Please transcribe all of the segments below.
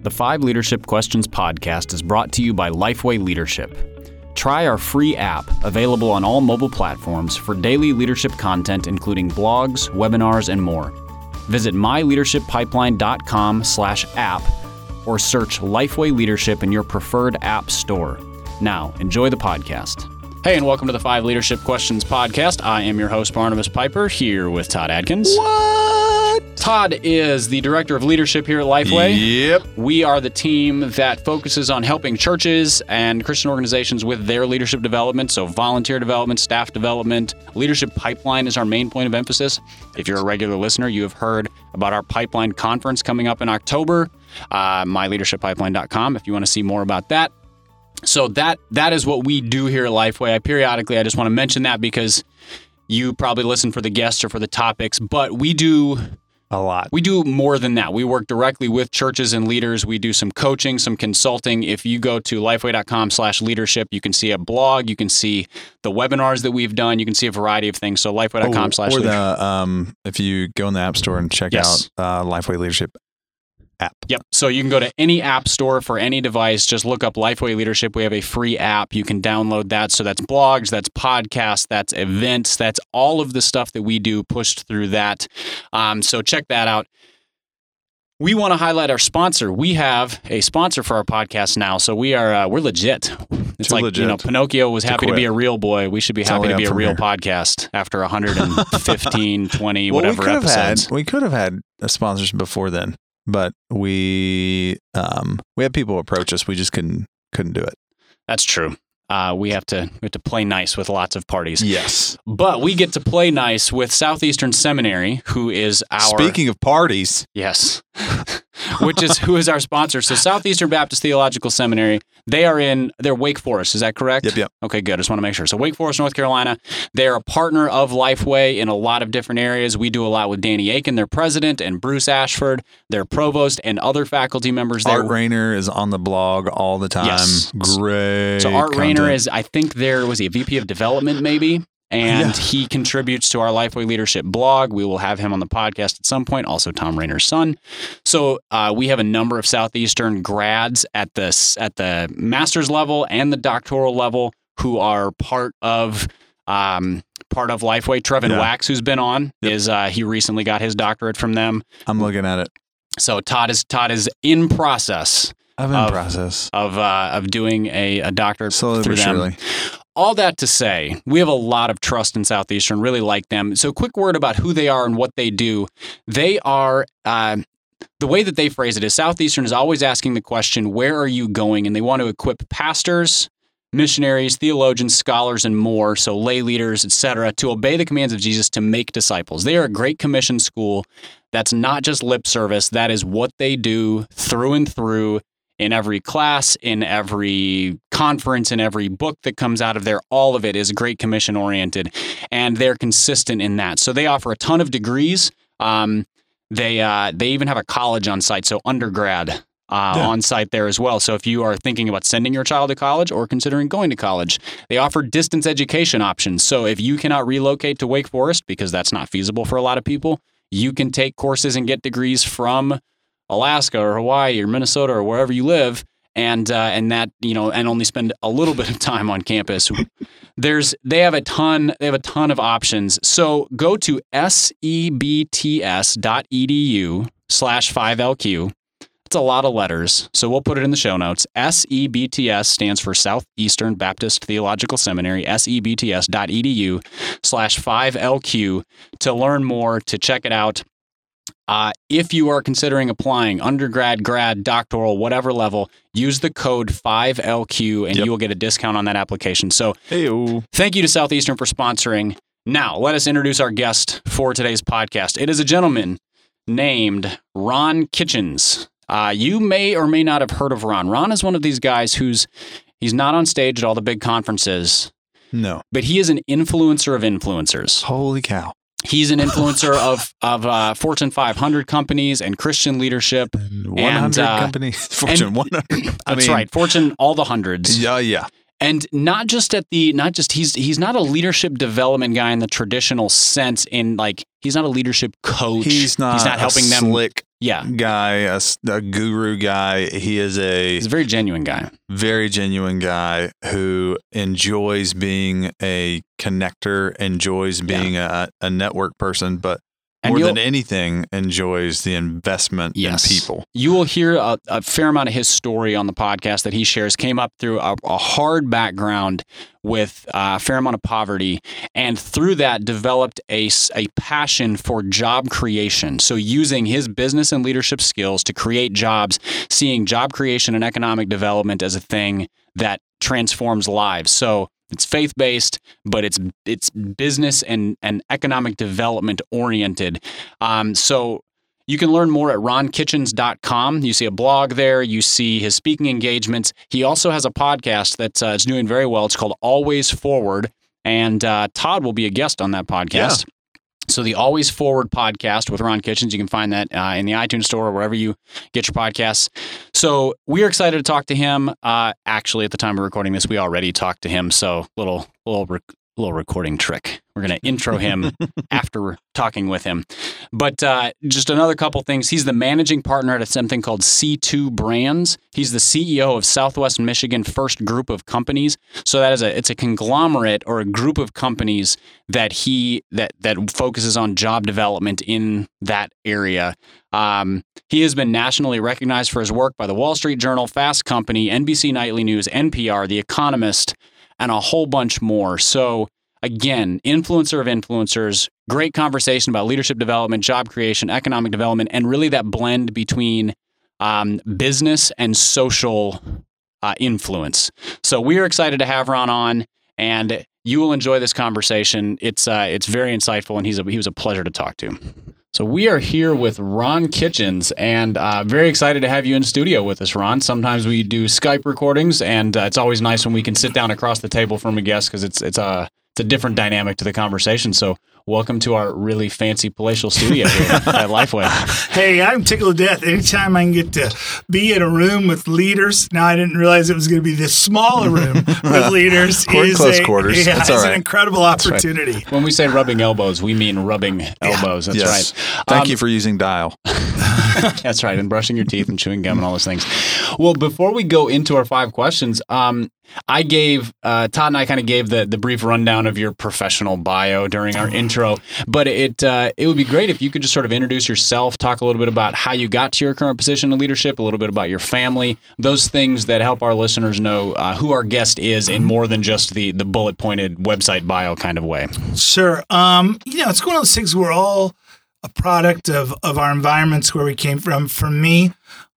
The 5 Leadership Questions podcast is brought to you by Lifeway Leadership. Try our free app, available on all mobile platforms, for daily leadership content including blogs, webinars, and more. Visit myleadershipppipeline.com/app or search Lifeway Leadership in your preferred app store. Now, enjoy the podcast. Hey, and welcome to the 5 Leadership Questions podcast. I am your host, Barnabas Piper, here with Todd Adkins. What? Todd is the Director of Leadership here at Lifeway. Yep. We are the team that focuses on helping churches and Christian organizations with their leadership development, so volunteer development, staff development. Leadership Pipeline is our main point of emphasis. If you're a regular listener, you have heard about our Pipeline Conference coming up in October, myleadershipppipeline.com if you want to see more about that. So that is what we do here at Lifeway. I just want to mention that because you probably listen for the guests or for the topics, but we do a lot. We do more than that. We work directly with churches and leaders. We do some coaching, some consulting. If you go to lifeway.com/leadership, you can see a blog. You can see the webinars that we've done. You can see a variety of things. So lifeway.com/leadership. Or if you go in the App Store and check out Lifeway Leadership app. Yep. So you can go to any app store for any device. Just look up Lifeway Leadership. We have a free app. You can download that. So that's blogs, that's podcasts, that's events, that's all of the stuff that we do pushed through that. So check that out. We want to highlight our sponsor. We have a sponsor for our podcast now. So we're legit. It's like, legit. Pinocchio was happy to be a real boy. We should be happy to be a real podcast after 115, 20, whatever episodes. We could have had sponsors before then. But we had people approach us. We just couldn't do it. That's true. We have to play nice with lots of parties. Yes. But we get to play nice with Southeastern Seminary, who is our... Speaking of parties. Yes. who is our sponsor. So Southeastern Baptist Theological Seminary, they're Wake Forest. Is that correct? Yep. Okay, good. I just want to make sure. So Wake Forest, North Carolina, they're a partner of Lifeway in a lot of different areas. We do a lot with Danny Aiken, their president, and Bruce Ashford, their provost, and other faculty members there. Art Rayner is on the blog all the time. Yes. Great. So Art Rayner is, I think was he a VP of development maybe? And he contributes to our Lifeway Leadership blog. We will have him on the podcast at some point, also Tom Rayner's son. So we have a number of Southeastern grads at the master's level and the doctoral level who are part of Lifeway. Trevin Wax, who's been on, he recently got his doctorate from them. I'm looking at it. So Todd is in process. I'm in process of doing a doctorate slowly through but them. surely. All that to say, we have a lot of trust in Southeastern, really like them. So quick word about who they are and what they do. They are, the way that they phrase it is Southeastern is always asking the question, where are you going? And they want to equip pastors, missionaries, theologians, scholars, and more, so lay leaders, etc., to obey the commands of Jesus to make disciples. They are a Great Commission school. That's not just lip service. That is what they do through and through. In every class, in every conference, in every book that comes out of there, all of it is Great Commission oriented, and they're consistent in that. So they offer a ton of degrees. They even have a college on site, so undergrad on site there as well. So if you are thinking about sending your child to college or considering going to college, they offer distance education options. So if you cannot relocate to Wake Forest because that's not feasible for a lot of people, you can take courses and get degrees from Alaska or Hawaii or Minnesota or wherever you live, and only spend a little bit of time on campus. They have a ton of options. So go to sebts.edu/5LQ. That's a lot of letters, so we'll put it in the show notes. SEBTS stands for Southeastern Baptist Theological Seminary, sebts.edu/5LQ to learn more, to check it out. If you are considering applying undergrad, grad, doctoral, whatever level, use the code 5LQ and you will get a discount on that application. So thank you to Southeastern for sponsoring. Now, let us introduce our guest for today's podcast. It is a gentleman named Ron Kitchens. You may or may not have heard of Ron. Ron is one of these guys he's not on stage at all the big conferences. No. But he is an influencer of influencers. Holy cow. He's an influencer of Fortune 500 companies and Christian leadership. 100 companies. Fortune 100. That's right. Fortune, all the hundreds. Yeah. And he's not a leadership development guy in the traditional sense. In like, he's not a leadership coach. He's not helping them. Slick Yeah. guy, a guru guy. He's a very genuine guy. Very genuine guy who enjoys being a connector, enjoys being a network person, but more than anything, enjoys the investment in people. You will hear a fair amount of his story on the podcast that he shares. Came up through a hard background with a fair amount of poverty, and through that developed a passion for job creation. So using his business and leadership skills to create jobs, seeing job creation and economic development as a thing that transforms lives. So it's faith-based, but it's business and economic development oriented. So you can learn more at ronkitchens.com. You see a blog there. You see his speaking engagements. He also has a podcast that's doing very well. It's called Always Forward, and Todd will be a guest on that podcast. Yeah. So the Always Forward podcast with Ron Kitchens, you can find that in the iTunes store or wherever you get your podcasts. So we are excited to talk to him. Actually, at the time of recording this, we already talked to him. So little recording trick. We're going to intro him after talking with him. But just another couple things. He's the managing partner at something called C2 Brands. He's the CEO of Southwest Michigan First Group of Companies. So it's a conglomerate or a group of companies that that focuses on job development in that area. He has been nationally recognized for his work by the Wall Street Journal, Fast Company, NBC Nightly News, NPR, The Economist, and a whole bunch more. So again, influencer of influencers, great conversation about leadership development, job creation, economic development, and really that blend between business and social influence. So we are excited to have Ron on, and you will enjoy this conversation. It's very insightful, and he was a pleasure to talk to. So we are here with Ron Kitchens, and very excited to have you in studio with us, Ron. Sometimes we do Skype recordings, and it's always nice when we can sit down across the table from a guest because it's a different dynamic to the conversation. So welcome to our really fancy palatial studio here at Lifeway. Hey, I'm tickled to death. Anytime I can get to be in a room with leaders. Now, I didn't realize it was going to be this small a room with leaders. Close quarters. Yeah, That's it's all an incredible opportunity. Right. When we say rubbing elbows, we mean rubbing elbows. That's yes. right. Thank you for using Dial. That's right. And brushing your teeth and chewing gum and all those things. Well, before we go into our 5 questions, I gave, Todd and I kind of gave the brief rundown of your professional bio during our intro, but it would be great if you could just sort of introduce yourself, talk a little bit about how you got to your current position in leadership, a little bit about your family, those things that help our listeners know who our guest is in more than just the bullet pointed website bio kind of way. Sure. It's one of those things we're all a product of our environments where we came from. For me,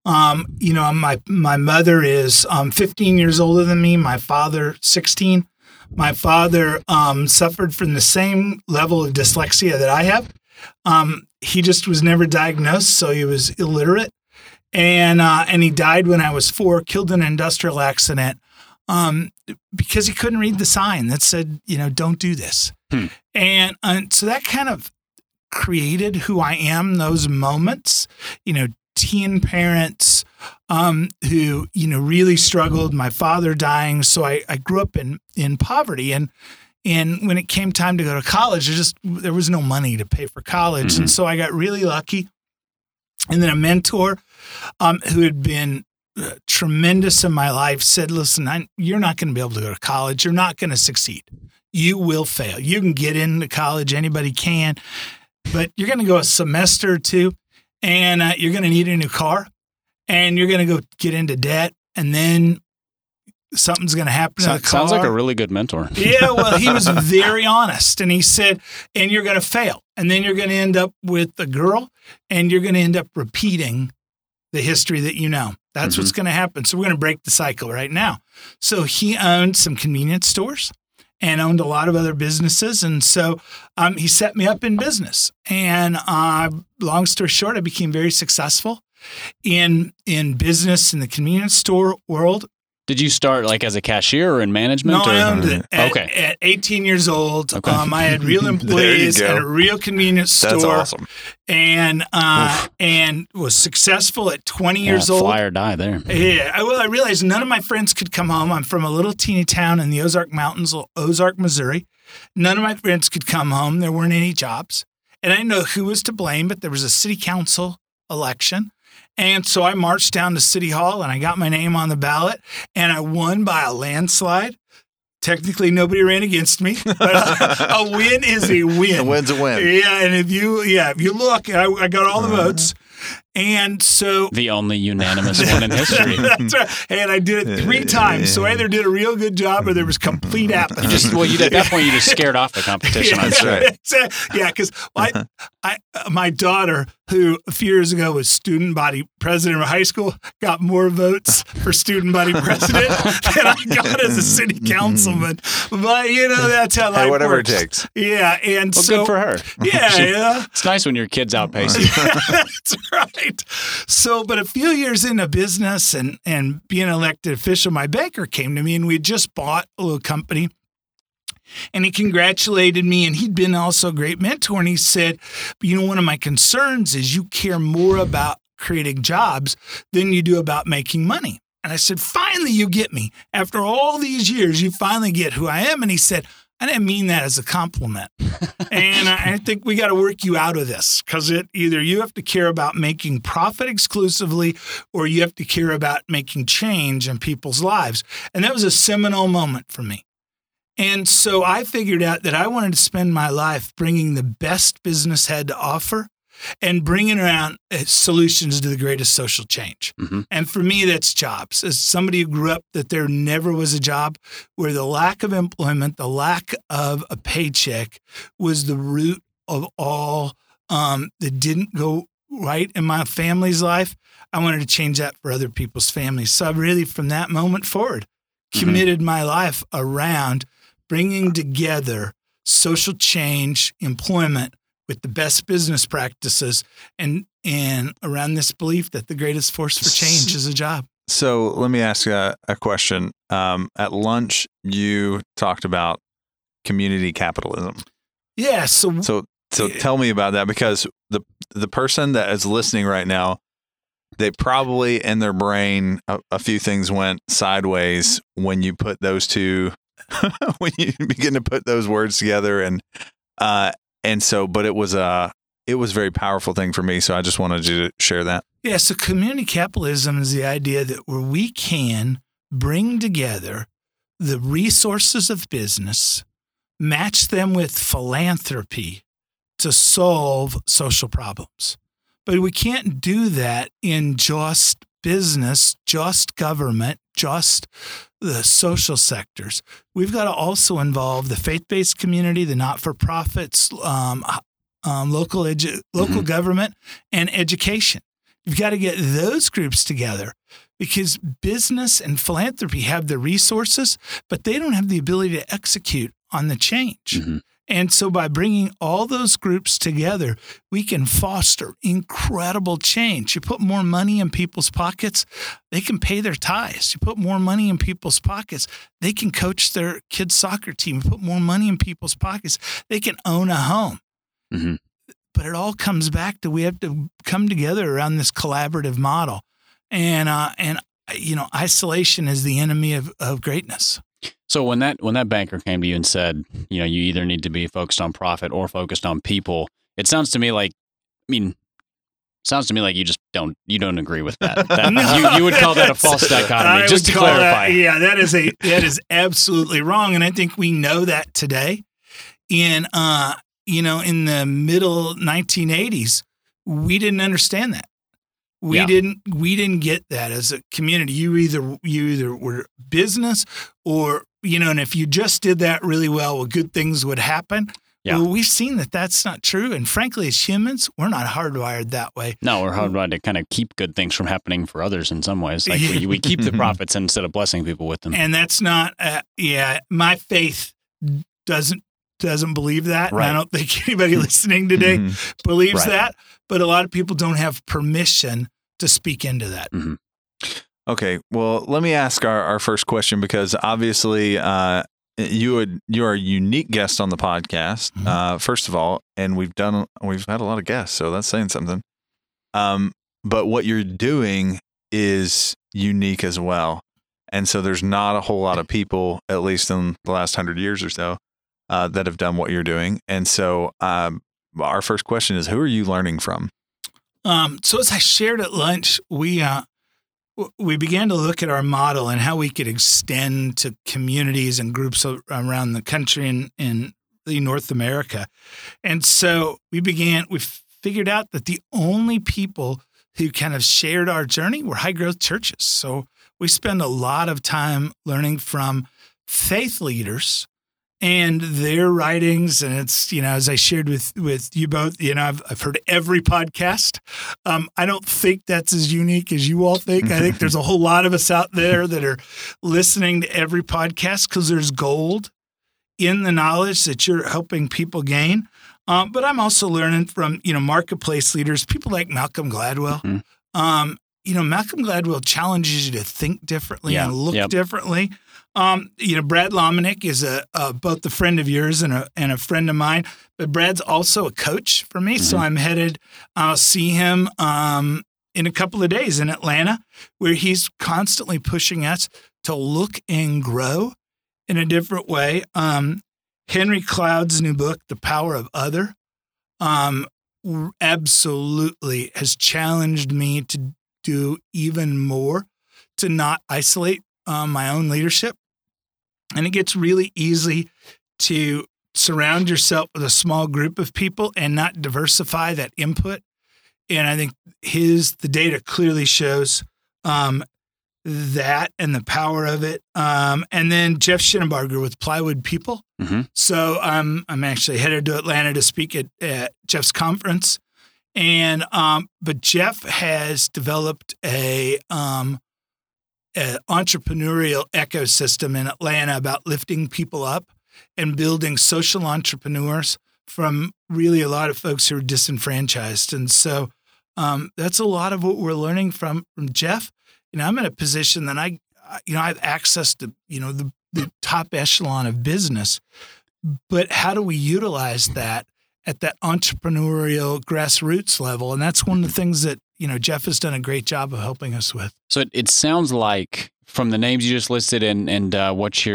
my mother is 15 years older than me. My father, 16. My father suffered from the same level of dyslexia that I have. He just was never diagnosed, so he was illiterate. And he died when I was 4, killed in an industrial accident because he couldn't read the sign that said, don't do this. And so that kind of created who I am, those moments, teen parents who, really struggled, my father dying. So I grew up in poverty. And when it came time to go to college, there was no money to pay for college. Mm-hmm. And so I got really lucky. And then a mentor who had been tremendous in my life said, listen, you're not going to be able to go to college. You're not going to succeed. You will fail. You can get into college. Anybody can. But you're going to go a semester or 2, and you're going to need a new car, and you're going to go get into debt, and then something's going to happen to the car. Sounds like a really good mentor. Yeah, well, he was very honest, and he said, and you're going to fail, and then you're going to end up with a girl, and you're going to end up repeating the history that you know. That's what's going to happen. So we're going to break the cycle right now. So he owned some convenience stores and owned a lot of other businesses. And so he set me up in business. And long story short, I became very successful in business in the convenience store world. Did you start like as a cashier or in management? No, or? I owned it. At 18 years old, I had real employees and a real convenience store. That's awesome. And was successful at 20 years old. Fly or die there. Yeah. I realized none of my friends could come home. I'm from a little teeny town in the Ozark Mountains, Ozark, Missouri. None of my friends could come home. There weren't any jobs. And I didn't know who was to blame, but there was a city council election. And so I marched down to City Hall and I got my name on the ballot and I won by a landslide. Technically, nobody ran against me, but a win is a win. A win's a win. Yeah, and if you look, I got all the votes. And so the only unanimous one in history. That's right. And I did it 3 times. So I either did a real good job or there was complete apathy. At that point, you just scared off the competition. Yeah, That's right. Yeah, because my daughter, who a few years ago was student body president of high school, got more votes for student body president than I got as a city councilman. But that's how life whatever works. it takes. Yeah, and Well, so good for her. Yeah. It's nice when your kids outpace you. That's right. So, but a few years into business and being an elected official, my banker came to me and we had just bought a little company. And he congratulated me, and he'd been also a great mentor. And he said, one of my concerns is you care more about creating jobs than you do about making money. And I said, finally, you get me. After all these years, you finally get who I am. And he said, I didn't mean that as a compliment. And I think we got to work you out of this because either you have to care about making profit exclusively or you have to care about making change in people's lives. And that was a seminal moment for me. And so I figured out that I wanted to spend my life bringing the best business had to offer and bringing around solutions to the greatest social change. Mm-hmm. And for me, that's jobs. As somebody who grew up that there never was a job, where the lack of employment, the lack of a paycheck was the root of all that didn't go right in my family's life, I wanted to change that for other people's families. So I really, from that moment forward, committed my life around bringing together social change, employment, with the best business practices and around this belief that the greatest force for change is a job. So let me ask a question. At lunch, you talked about community capitalism. Yeah. So tell me about that, because the person that is listening right now, they probably in their brain, a few things went sideways when you put those two, when you begin to put those words together. But it was a very powerful thing for me. So I just wanted you to share that. Yeah. So community capitalism is the idea that where we can bring together the resources of business, match them with philanthropy to solve social problems. But we can't do that in just business, just government, just the social sectors. We've got to also involve the faith-based community, the not-for-profits, local government, and education. You've got to get those groups together because business and philanthropy have the resources, but they don't have the ability to execute on the change. Mm-hmm. And so by bringing all those groups together, we can foster incredible change. You put more money in people's pockets, they can pay their tithes. You put more money in people's pockets, they can coach their kids' soccer team. You put more money in people's pockets, they can own a home. Mm-hmm. But it all comes back to we have to come together around this collaborative model. And isolation is the enemy of greatness. So when that banker came to you and said, you either need to be focused on profit or focused on people, it sounds to me like you just don't agree with that. No. you would call that a false dichotomy. Just to clarify. That is absolutely wrong, and I think we know that today. In the middle 1980s, we didn't understand that. We didn't get that as a community. You either were business or, and if you just did that really well good things would happen. Yeah. Well, we've seen that that's not true. And frankly, as humans, we're not hardwired that way. No, we're hardwired to kind of keep good things from happening for others in some ways. Like we keep the profits instead of blessing people with them. And that's not, my faith doesn't believe that. Right. And I don't think anybody listening today believes that. But a lot of people don't have permission to speak into that. Mm-hmm. Okay, well, let me ask our first question, because obviously you are a unique guest on the podcast, first of all, and we've had a lot of guests, so that's saying something. But what you're doing is unique as well. And so there's not a whole lot of people, at least in the last 100 years or so, that have done what you're doing. And so our first question is, who are you learning from? So as I shared at lunch, we began to look at our model and how we could extend to communities and groups around the country and in North America. And so we figured out that the only people who kind of shared our journey were high growth churches. So we spend a lot of time learning from faith leaders and their writings. And it's, as I shared with you both, I've heard every podcast. I don't think that's as unique as you all think. I think there's a whole lot of us out there that are listening to every podcast because there's gold in the knowledge that you're helping people gain. But I'm also learning from, marketplace leaders, people like Malcolm Gladwell. Mm-hmm. Malcolm Gladwell challenges you to think differently and look differently. Brad Lomenick is both a friend of yours and a friend of mine, but Brad's also a coach for me. Mm-hmm. So I'm headed, I'll see him in a couple of days in Atlanta, where he's constantly pushing us to look and grow in a different way. Henry Cloud's new book, The Power of Other, absolutely has challenged me to do even more, to not isolate my own leadership. And it gets really easy to surround yourself with a small group of people and not diversify that input. And I think the data clearly shows that and the power of it. And then Jeff Schinnebarger with Plywood People. Mm-hmm. So I'm actually headed to Atlanta to speak at Jeff's conference. And but Jeff has developed a entrepreneurial ecosystem in Atlanta about lifting people up and building social entrepreneurs from really a lot of folks who are disenfranchised. And so that's a lot of what we're learning from Jeff. I'm in a position that I have access to, the top echelon of business, but how do we utilize that at that entrepreneurial grassroots level? And that's one of the things that, Jeff has done a great job of helping us with. So it sounds like, from the names you just listed and the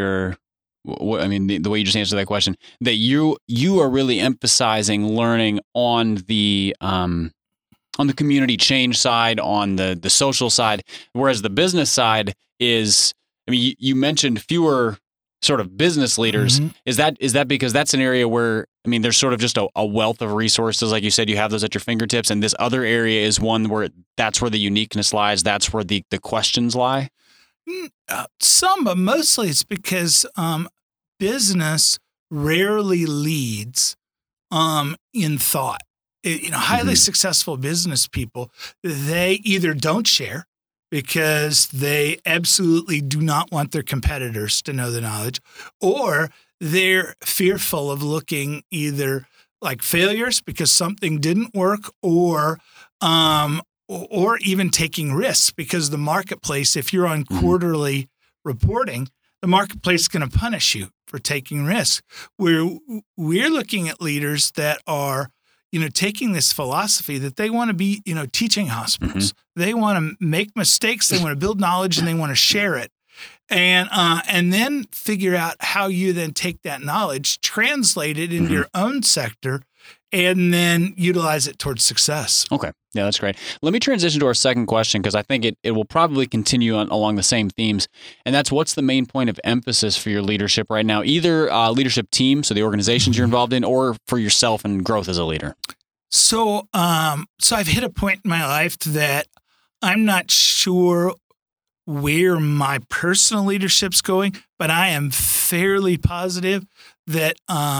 way you just answered that question, that you are really emphasizing learning on the community change side, on the social side, whereas the business side is, you mentioned fewer sort of business leaders. Mm-hmm. Is that because that's an area where, there's sort of just a wealth of resources, like you said, you have those at your fingertips, and this other area is one where that's where the uniqueness lies, that's where the questions lie? Some, but mostly it's because business rarely leads in thought. Highly mm-hmm. successful business people, they either don't share because they absolutely do not want their competitors to know the knowledge, or they're fearful of looking either like failures because something didn't work, or even taking risks because the marketplace, if you're on quarterly reporting, the marketplace is going to punish you for taking risks. We're looking at leaders that are taking this philosophy that they want to be, teaching hospitals. Mm-hmm. They want to make mistakes. They want to build knowledge, and they want to share it. And then figure out how you then take that knowledge, translate it into mm-hmm. your own sector, and then utilize it towards success. Okay. Yeah, that's great. Let me transition to our second question, because I think it will probably continue along the same themes. And that's, what's the main point of emphasis for your leadership right now, either leadership team, so the organizations you're involved in, or for yourself and growth as a leader? So I've hit a point in my life that I'm not sure where my personal leadership's going, but I am fairly positive that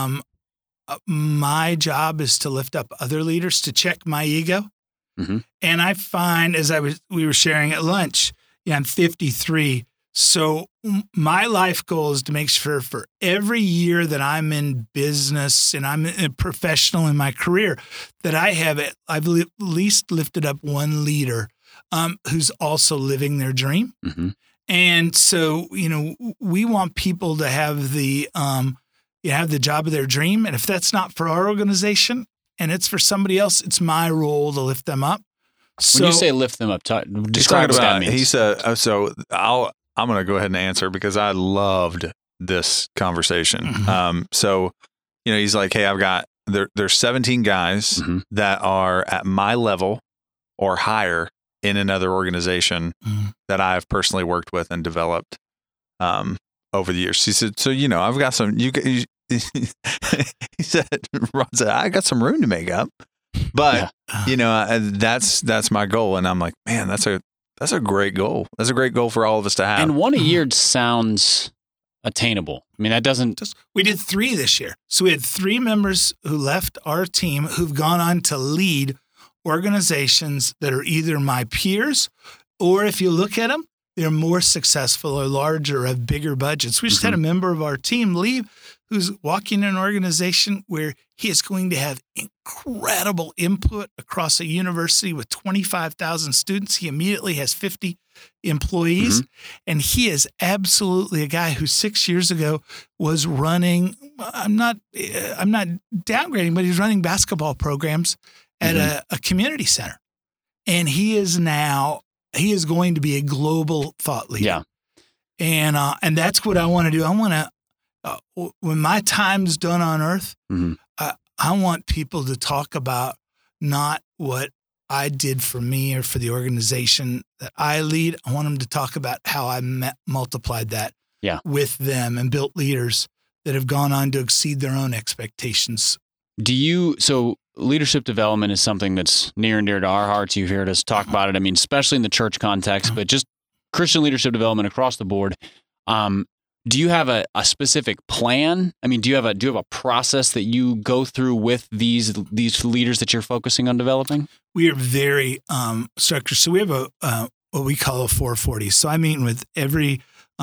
my job is to lift up other leaders, to check my ego. Mm-hmm. And I find, as we were sharing at lunch, I'm 53. So my life goal is to make sure for every year that I'm in business and I'm a professional in my career, that I've at least lifted up one leader who's also living their dream. Mm-hmm. And so, we want people to have the job of their dream. And if that's not for our organization and it's for somebody else, it's my role to lift them up. So, when you say lift them up, describe what that means. He said, so I'm going to go ahead and answer because I loved this conversation. Mm-hmm. So, he's like, hey, there's 17 guys Mm-hmm. that are at my level or higher in another organization Mm-hmm. that I've personally worked with and developed over the years. He said, so, I've got some, he said, Ron said, I got some room to make up, but that's my goal. And I'm like, man, that's a great goal. That's a great goal for all of us to have. And one a year sounds attainable. I mean, that doesn't. We did 3 this year. So we had 3 members who left our team who've gone on to lead organizations that are either my peers, or if you look at them, they're more successful or larger or have bigger budgets. We just had a member of our team leave who's walking in an organization where he is going to have incredible input across a university with 25,000 students. He immediately has 50 employees. And he is absolutely a guy who 6 years ago was running, I'm not downgrading, but he's running basketball programs at a community center. And he is going to be a global thought leader. Yeah. And that's what I want to do. I want to, when my time's done on earth, I want people to talk about not what I did for me or for the organization that I lead. I want them to talk about how I multiplied that with them and built leaders that have gone on to exceed their own expectations. So leadership development is something that's near and dear to our hearts. You've heard us talk about it. I mean, especially in the church context, but just Christian leadership development across the board. Do you have a specific plan? I mean, do you have a process that you go through with these leaders that you're focusing on developing? We are very structured. So we have what we call a 440. So I meet with every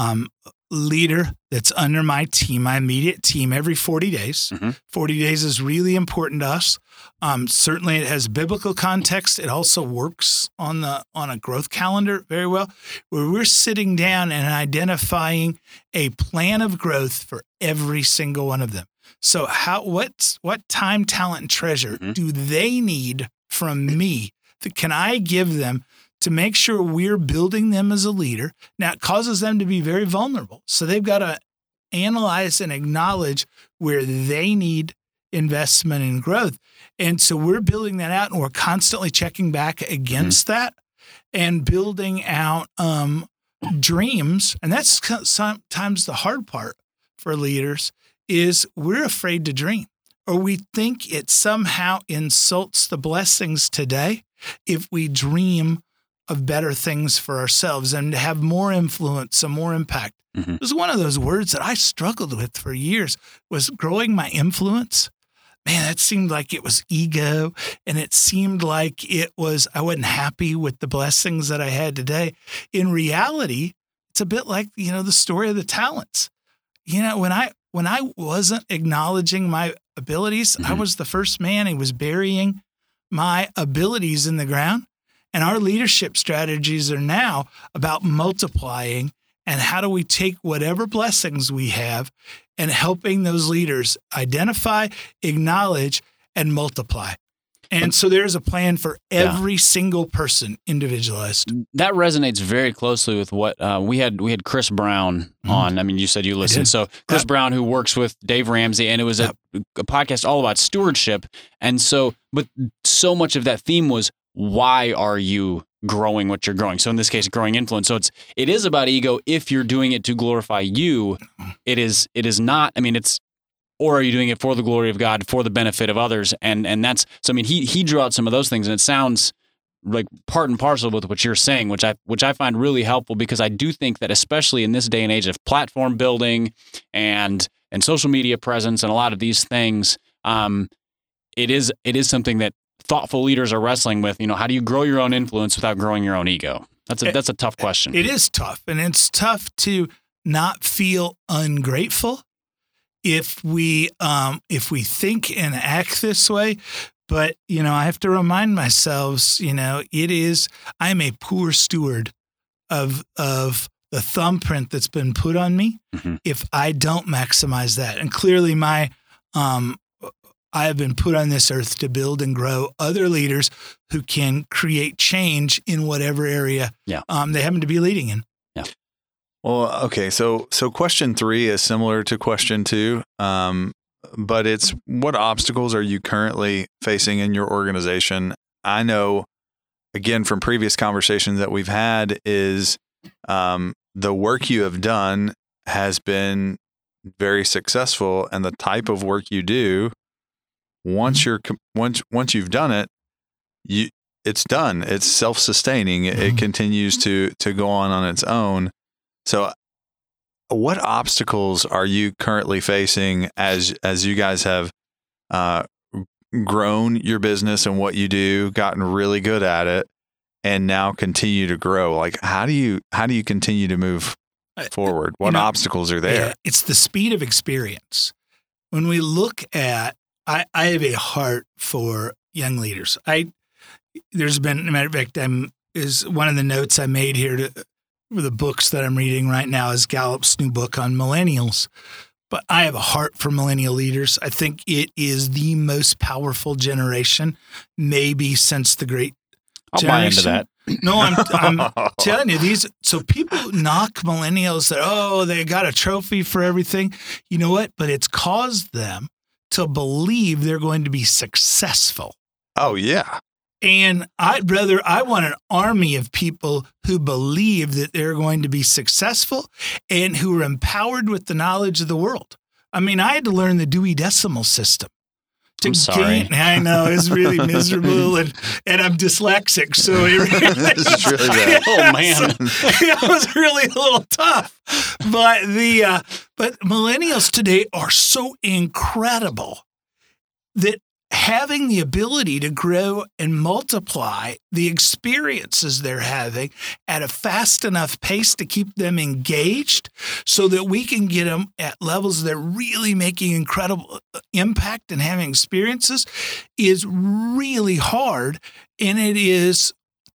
leader that's under my team, my immediate team, every 40 days. 40 days is really important to us. Certainly it has biblical context. It also works on a growth calendar very well, where we're sitting down and identifying a plan of growth for every single one of them. So what time, talent, and treasure do they need from me that can I give them to make sure we're building them as a leader? Now, it causes them to be very vulnerable. So they've got to analyze and acknowledge where they need investment and growth. And so we're building that out, and we're constantly checking back against that and building out dreams. And that's sometimes the hard part for leaders is we're afraid to dream, or we think it somehow insults the blessings today if we dream of better things for ourselves and to have more influence and more impact. It was one of those words that I struggled with for years, was growing my influence. Man, that seemed like it was ego, and it seemed like I wasn't happy with the blessings that I had today. In reality, it's a bit like, the story of the talents. When I wasn't acknowledging my abilities, I was the first man who was burying my abilities in the ground. And our leadership strategies are now about multiplying and how do we take whatever blessings we have and helping those leaders identify, acknowledge, and multiply. And so there's a plan for every single person, individualized. That resonates very closely with what we had Chris Brown on. I mean, you said you listened. So Chris Brown, who works with Dave Ramsey, and it was a podcast all about stewardship. And so, but so much of that theme was, why are you growing what you're growing? So in this case, growing influence. So it is about ego if you're doing it to glorify you. It is not, or are you doing it for the glory of God, for the benefit of others? And that's, so I mean, he drew out some of those things, and it sounds like part and parcel with what you're saying, which I find really helpful, because I do think that especially in this day and age of platform building and social media presence and a lot of these things, it is something that thoughtful leaders are wrestling with. How do you grow your own influence without growing your own ego? That's a tough question. It is tough, and it's tough to not feel ungrateful if we think and act this way. But, I have to remind myself, I'm a poor steward of the thumbprint that's been put on me if I don't maximize that. And clearly I have been put on this earth to build and grow other leaders who can create change in whatever area they happen to be leading in. Yeah. Well, okay. So question 3 is similar to question 2, but it's what obstacles are you currently facing in your organization? I know, again, from previous conversations that we've had is the work you have done has been very successful, and the type of work you do, once you've done it, it's done. It's self-sustaining. It continues to go on its own. So what obstacles are you currently facing as you guys have grown your business and what you do, gotten really good at it, and now continue to grow? Like, how do you continue to move forward? What obstacles are there? Yeah, it's the speed of experience. When we look at, I have a heart for young leaders. There's been, a matter of fact, is one of the notes I made here for the books that I'm reading right now is Gallup's new book on millennials. But I have a heart for millennial leaders. I think it is the most powerful generation, maybe since the Great I'll buy into that. No, I'm telling you, so people knock millennials that, they got a trophy for everything. You know what? But it's caused them to believe they're going to be successful. Oh, yeah. And I want an army of people who believe that they're going to be successful and who are empowered with the knowledge of the world. I mean, I had to learn the Dewey Decimal System. I'm sorry. I know, it's really miserable, and I'm dyslexic, so it's really bad. Oh man, it was really a little tough. But but millennials today are so incredible that having the ability to grow and multiply the experiences they're having at a fast enough pace to keep them engaged so that we can get them at levels that are really making incredible impact and having experiences is really hard. And it's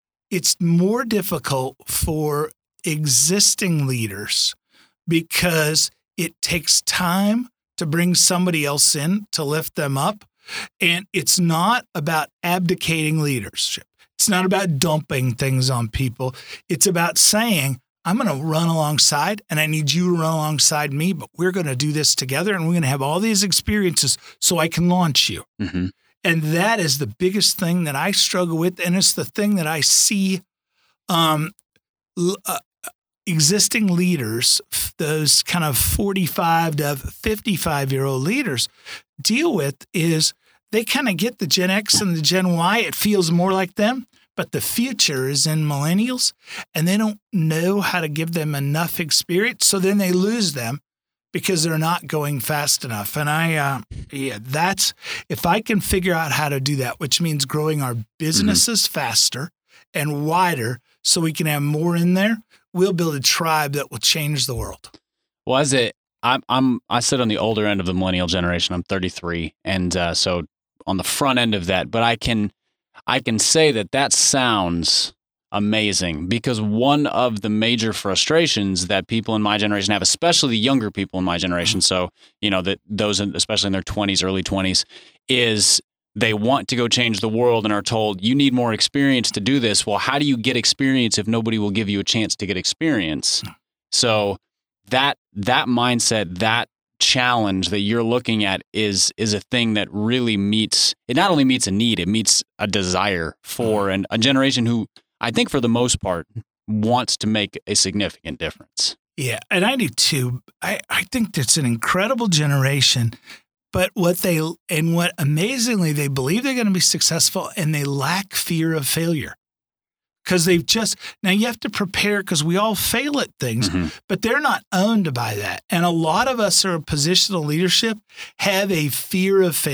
more difficult for existing leaders because it takes time to bring somebody else in to lift them up. And it's not about abdicating leadership. It's not about dumping things on people. It's about saying, I'm going to run alongside and I need you to run alongside me, but we're going to do this together and we're going to have all these experiences so I can launch you. Mm-hmm. And that is the biggest thing that I struggle with. And it's the thing that I see existing leaders, those kind of 45 to 55-year-old leaders, deal with is they kind of get the Gen X and the Gen Y. It feels more like them, but the future is in millennials, and they don't know how to give them enough experience. So then they lose them because they're not going fast enough. And that's, if I can figure out how to do that, which means growing our businesses faster and wider so we can have more in there, we'll build a tribe that will change the world. Well, I sit on the older end of the millennial generation. I'm 33, and so on the front end of that. But I can say that sounds amazing, because one of the major frustrations that people in my generation have, especially the younger people in my generation, so that those especially in their 20s, early 20s, is they want to go change the world and are told, you need more experience to do this. Well, how do you get experience if nobody will give you a chance to get experience? So that mindset, that challenge that you're looking at is a thing that really not only meets a need, it meets a desire for a generation who, I think for the most part, wants to make a significant difference. Yeah, and I do too. I think that's an incredible generation. But what amazingly, they believe they're going to be successful and they lack fear of failure. Because now you have to prepare, because we all fail at things, but they're not owned by that. And a lot of us who are in positional leadership have a fear of failure.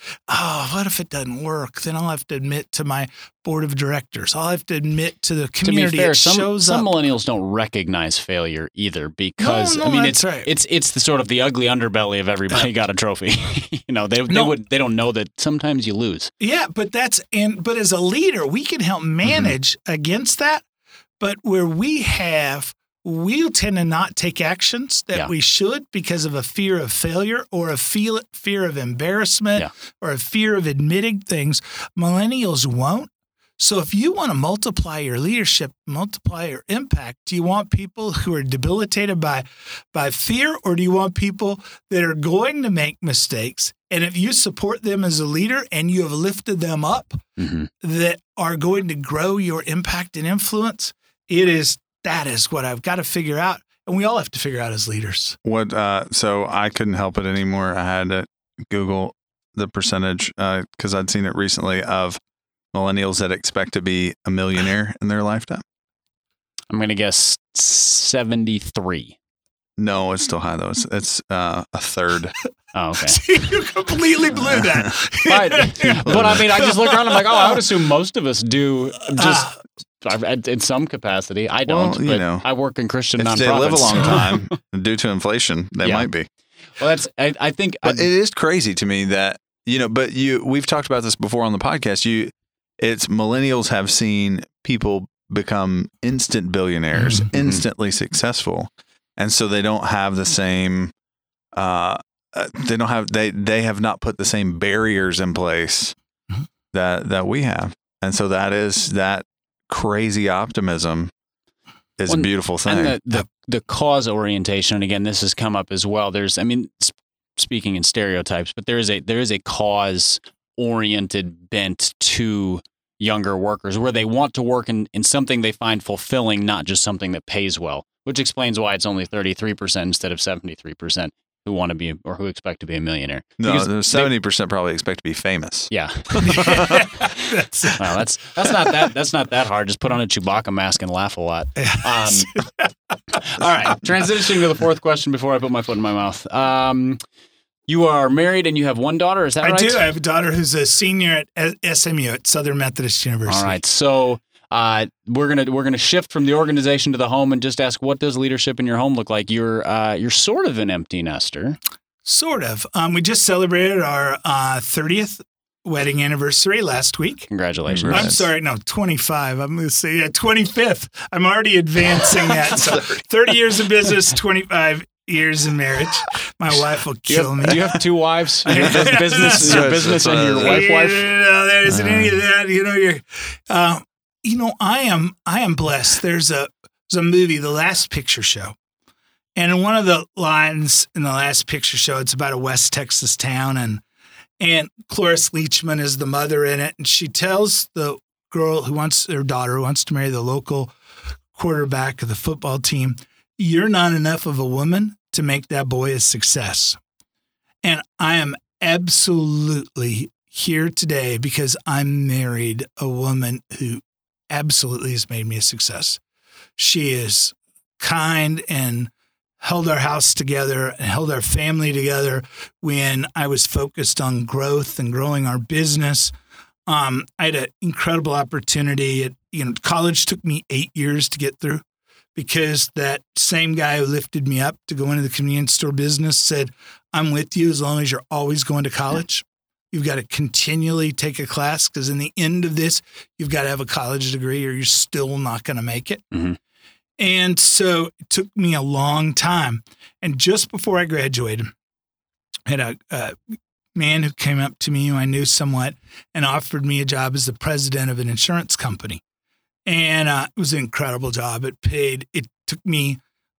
oh, what if it doesn't work? Then I'll have to admit to my board of directors. I'll have to admit to the community. To be fair, some millennials don't recognize failure either because no, I mean that's right. it's the sort of the ugly underbelly of everybody got a trophy. They don't know that sometimes you lose. Yeah, but as a leader, we can help manage against that. But where we'll tend to not take actions that we should because of a fear of failure or a fear of embarrassment or a fear of admitting things. Millennials won't. So if you want to multiply your leadership, multiply your impact, do you want people who are debilitated by fear, or do you want people that are going to make mistakes? And if you support them as a leader and you have lifted them up, that are going to grow your impact and influence, that is what I've got to figure out. And we all have to figure out as leaders. So I couldn't help it anymore. I had to Google the percentage because I'd seen it recently of millennials that expect to be a millionaire in their lifetime. I'm going to guess 73. No, it's still high though. It's a third. Oh, okay. See, you completely blew that. But I mean, I just look around. I'm like, I would assume most of us do just in some capacity. I don't. Well, I work in Christian nonprofits. If they live a long time due to inflation, they might be. Well, that's. I think. But it is crazy to me that But we've talked about this before on the podcast. It's millennials have seen people become instant billionaires, instantly successful. And so they don't have the same, they have not put the same barriers in place that we have. And so that crazy optimism is a beautiful thing. And the cause orientation, and again, this has come up as well. Speaking in stereotypes, but there is a cause oriented bent to younger workers where they want to work in something they find fulfilling, not just something that pays well, which explains why it's only 33% instead of 73% who want to be or who expect to be a millionaire. No, 70% probably expect to be famous. Yeah. Well, that's not that hard. Just put on a Chewbacca mask and laugh a lot. All right. Transitioning to the fourth question before I put my foot in my mouth. You are married and you have one daughter. Is that right? I do. I have a daughter who's a senior at SMU at Southern Methodist University. All right. So we're gonna shift from the organization to the home and just ask, what does leadership in your home look like? You're sort of an empty nester. Sort of. We just celebrated our 30th wedding anniversary last week. Congratulations. I'm sorry, no, 25. I'm going to say 25th. I'm already advancing that. So 30 years of business, 25 years in marriage. My wife will kill me. Do you have two wives? Your business and your wife? No, there isn't any of that. I am blessed. There's a movie, The Last Picture Show. And in one of the lines in The Last Picture Show, it's about a West Texas town, and Cloris Leachman is the mother in it, and she tells the girl her daughter who wants to marry the local quarterback of the football team, you're not enough of a woman to make that boy a success. And I am absolutely here today because I married a woman who absolutely has made me a success. She is kind and held our house together and held our family together when I was focused on growth and growing our business. I had an incredible opportunity. College took me 8 years to get through because that same guy who lifted me up to go into the convenience store business said, I'm with you as long as you're always going to college. You've got to continually take a class because in the end of this, you've got to have a college degree or you're still not going to make it. Mm-hmm. And so it took me a long time. And just before I graduated, I had a man who came up to me who I knew somewhat and offered me a job as the president of an insurance company. And it was an incredible job. It took me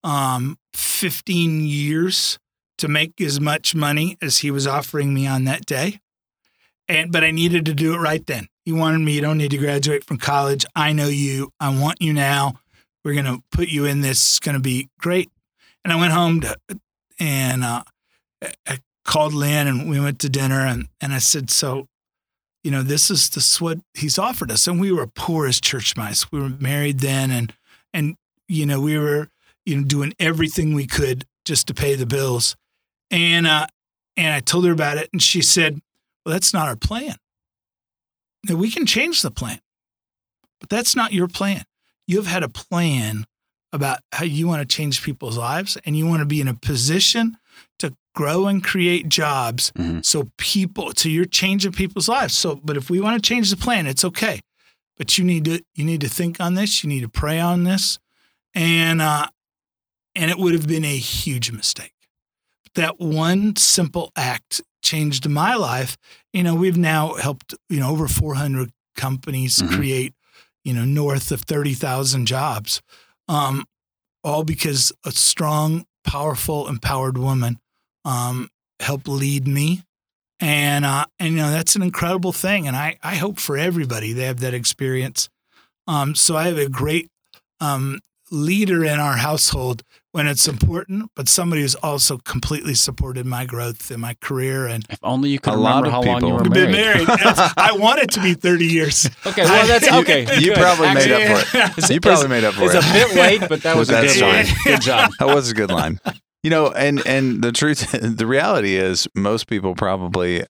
15 years to make as much money as he was offering me on that day. But I needed to do it right then. He wanted me, you don't need to graduate from college. I know you. I want you now. We're going to put you in this. It's going to be great. And I went home and I called Lynn and we went to dinner and I said, so, this is what he's offered us. And we were poor as church mice. We were married then and we were, doing everything we could just to pay the bills. And I told her about it and she said, Well, that's not our plan. Now, we can change the plan, but that's not your plan. You've had a plan about how you want to change people's lives, and you want to be in a position to grow and create jobs so you're changing people's lives. So, but if we want to change the plan, it's okay. But you need to think on this. You need to pray on this, and it would have been a huge mistake. But that one simple act changed my life. We've now helped over 400 companies create north of 30,000 jobs, all because a strong, powerful, empowered woman helped lead me. And that's an incredible thing. And I hope for everybody they have that experience. So I have a great leader in our household when it's important, but somebody who's also completely supported my growth in my career. And if only you could remember how long you were married. I want it to be be 30 years. Okay, well, that's okay. You probably made up for it. You probably made up for it. It's a bit late, but that was a good line. Good job. That was a good line. And the truth, the reality is most people probably,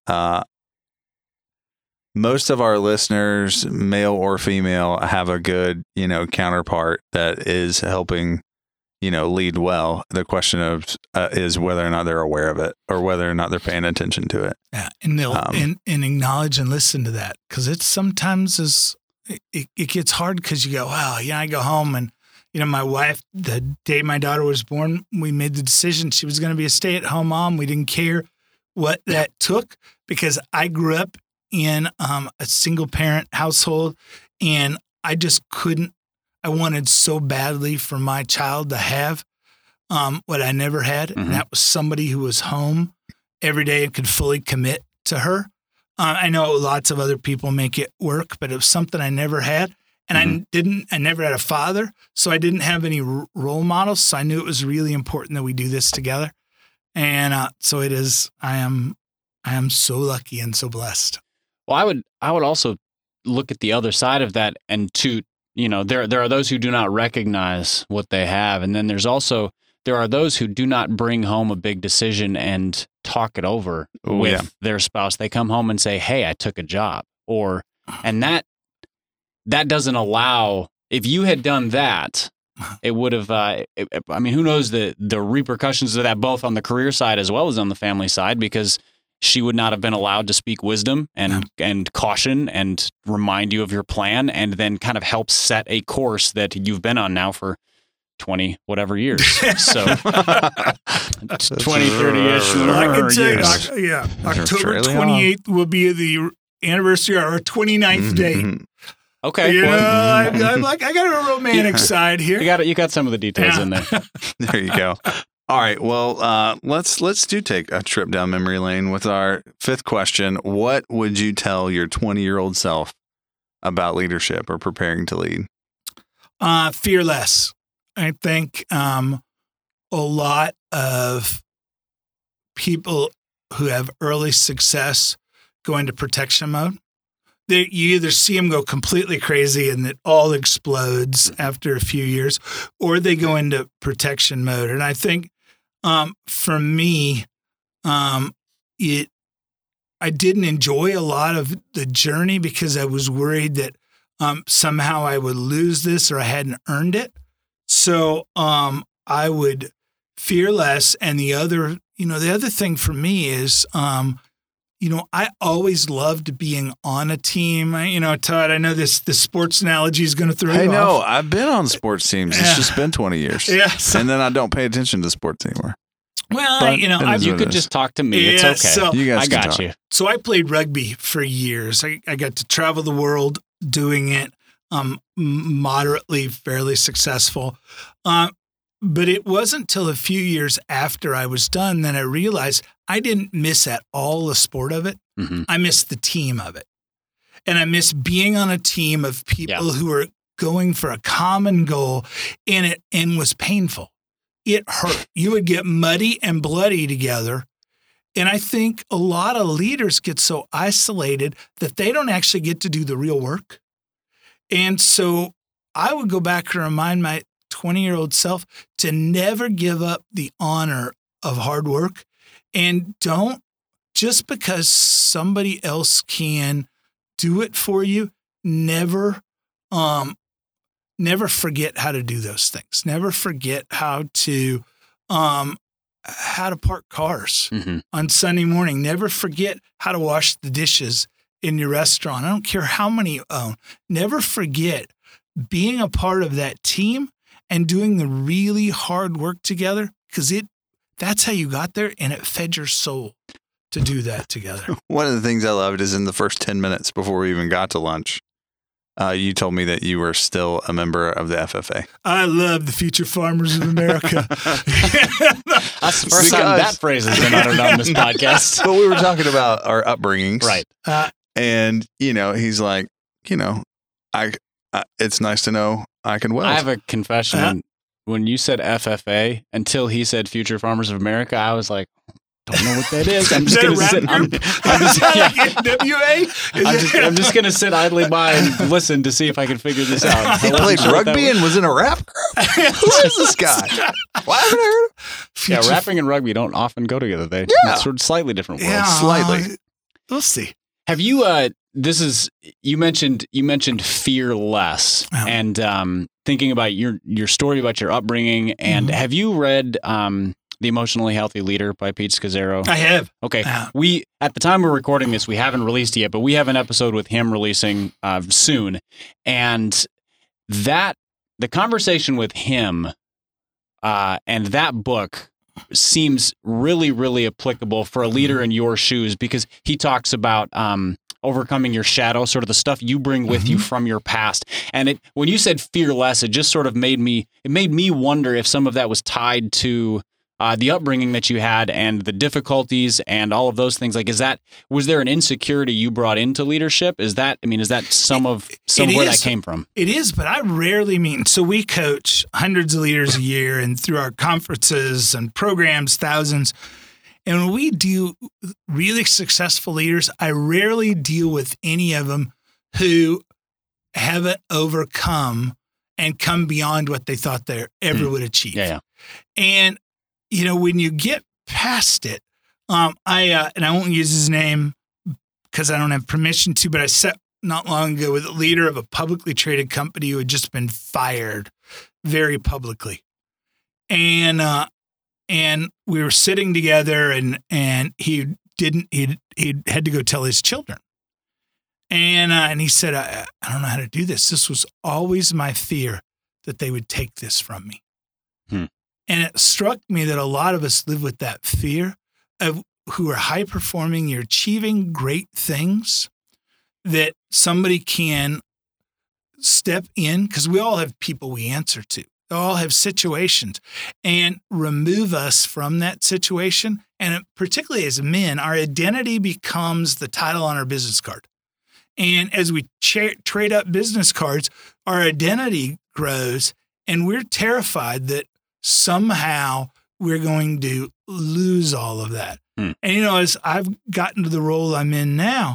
most of our listeners, male or female, have a good, counterpart that is helping, lead well. The question is whether or not they're aware of it or whether or not they're paying attention to it. Yeah. And they'll and acknowledge and listen to that. Cause it's sometimes it gets hard because you go, wow, I go home and, my wife, the day my daughter was born, we made the decision she was going to be a stay-at-home mom. We didn't care what that took because I grew up in a single-parent household, and I just couldn't. I wanted so badly for my child to have what I never had, and that was somebody who was home every day and could fully commit to her. I know lots of other people make it work, but it was something I never had. And I never had a father, so I didn't have any role models. So I knew it was really important that we do this together. And so it is, I am so lucky and so blessed. Well, I would also look at the other side of that and there are those who do not recognize what they have. And then there are those who do not bring home a big decision and talk it over with their spouse. They come home and say, hey, I took a job and that doesn't allow, if you had done that, it would have, who knows the repercussions of that, both on the career side as well as on the family side, because she would not have been allowed to speak wisdom and caution and remind you of your plan and then kind of help set a course that you've been on now for 20 whatever years. So 20, 30-ish years. Yeah. October 28th will be the anniversary of our 29th date. Okay. I'm like, I got a romantic side here. You got some of the details in there. There you go. All right. Well, let's take a trip down memory lane with our fifth question. What would you tell your 20-year-old self about leadership or preparing to lead? Fear less. I think a lot of people who have early success go into protection mode. You either see them go completely crazy and it all explodes after a few years, or they go into protection mode. And I think for me, I didn't enjoy a lot of the journey because I was worried that somehow I would lose this or I hadn't earned it. So I would fear less. And the other thing for me is, I always loved being on a team. Todd, I know this sports analogy is going to throw you off. I know. I've been on sports teams. It's just been 20 years. Yes. And then I don't pay attention to sports anymore. Well, you could just talk to me. It's okay. So, you guys I got you. So I played rugby for years. I got to travel the world doing it, moderately, fairly successful. But it wasn't till a few years after I was done that I realized I didn't miss at all the sport of it. Mm-hmm. I missed the team of it. And I miss being on a team of people who are going for a common goal, and was painful. It hurt. You would get muddy and bloody together. And I think a lot of leaders get so isolated that they don't actually get to do the real work. And so I would go back and remind my 20-year-old self to never give up the honor of hard work, and don't just because somebody else can do it for you, never forget how to do those things. Never forget how to park cars on Sunday morning. Never forget how to wash the dishes in your restaurant. I don't care how many you own. Never forget being a part of that team and doing the really hard work together, because that's how you got there, and it fed your soul to do that together. One of the things I loved is in the first 10 minutes before we even got to lunch, you told me that you were still a member of the FFA. I love the Future Farmers of America. That's the first time that phrase has been uttered on this podcast. But we were talking about our upbringings. Right. And, he's like, it's nice to know I can weld. I have a confession. When you said FFA, until he said Future Farmers of America, I was like, don't know what that is. I'm just going to sit. I'm just going to sit idly by and listen to see if I can figure this out. He played rugby and was in a rap group. Who is this guy? Why haven't I heard? Yeah, rapping and rugby don't often go together. They sort of slightly different worlds. Yeah, slightly. We'll see. Have you? You mentioned fearless, and thinking about your story about your upbringing. And have you read The Emotionally Healthy Leader by Pete Scazzero? I have. Okay. We, at the time we're recording this, we haven't released it yet, but we have an episode with him releasing soon. And the conversation with him and that book seems really, really applicable for a leader in your shoes, because he talks about overcoming your shadow, sort of the stuff you bring with you from your past. And when you said fearless, it just sort of made me wonder if some of that was tied to the upbringing that you had and the difficulties and all of those things. Like, was there an insecurity you brought into leadership? Is that some of where that came from? It is, but I rarely meet. So we coach hundreds of leaders a year, and through our conferences and programs, thousands. And when we do really successful leaders, I rarely deal with any of them who haven't overcome and come beyond what they thought they ever would achieve. Yeah. And when you get past it, and I won't use his name because I don't have permission to, but I sat not long ago with a leader of a publicly traded company who had just been fired very publicly. And we were sitting together, and he had to go tell his children. And he said, I don't know how to do this. This was always my fear, that they would take this from me. And it struck me that a lot of us live with that fear of who are high performing, you're achieving great things, that somebody can step in, because we all have people we answer to. We all have situations, and remove us from that situation. And particularly as men, our identity becomes the title on our business card. And as we trade up business cards, our identity grows, and we're terrified that somehow we're going to lose all of that. And, as I've gotten to the role I'm in now,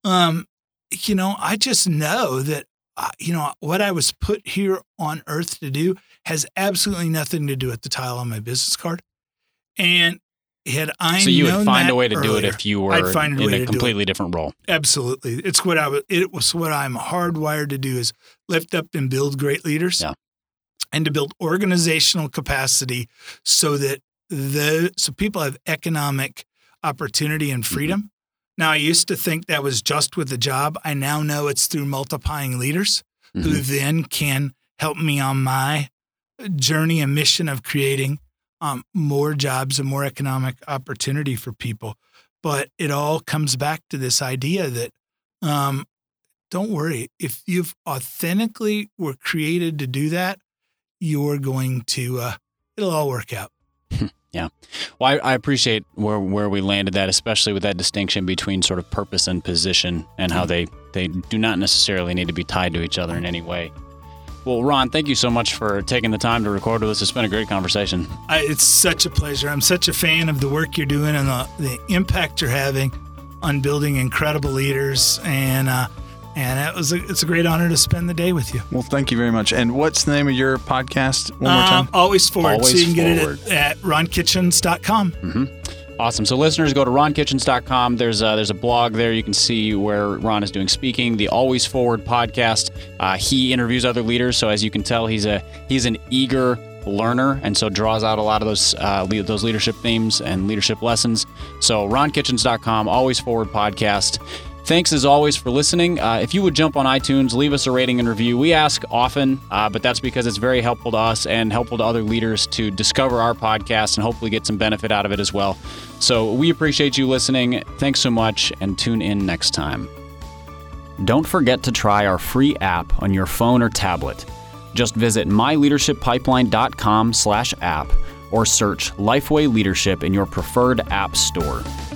I just know that, what I was put here on earth to do has absolutely nothing to do with the title on my business card. And had I so you known would find that a way to earlier, do it if you were in a completely different role. Absolutely. It was what I'm hardwired to do, is lift up and build great leaders. Yeah. And to build organizational capacity so that so people have economic opportunity and freedom. Now, I used to think that was just with the job. I now know it's through multiplying leaders who then can help me on my journey and mission of creating more jobs and more economic opportunity for people. But it all comes back to this idea that don't worry. If you've authentically were created to do that, you're going to, it'll all work out. Yeah. Well, I appreciate where we landed that, especially with that distinction between sort of purpose and position, and how they do not necessarily need to be tied to each other in any way. Well, Ron, thank you so much for taking the time to record with us. It's been a great conversation. It's such a pleasure. I'm such a fan of the work you're doing and the impact you're having on building incredible leaders. And it's a great honor to spend the day with you. Well, thank you very much. And what's the name of your podcast one more time? Always Forward. Always so you can Forward. get it at ronkitchens.com. Awesome. So listeners, go to ronkitchens.com. There's a blog there. You can see where Ron is doing speaking. The Always Forward podcast. He interviews other leaders. So as you can tell, he's an eager learner, and so draws out a lot of those leadership themes and leadership lessons. So ronkitchens.com, Always Forward podcast. Thanks as always for listening. If you would jump on iTunes, leave us a rating and review. We ask often, but that's because it's very helpful to us and helpful to other leaders to discover our podcast and hopefully get some benefit out of it as well. So we appreciate you listening. Thanks so much, and tune in next time. Don't forget to try our free app on your phone or tablet. Just visit myleadershippipeline.com/app or search Lifeway Leadership in your preferred app store.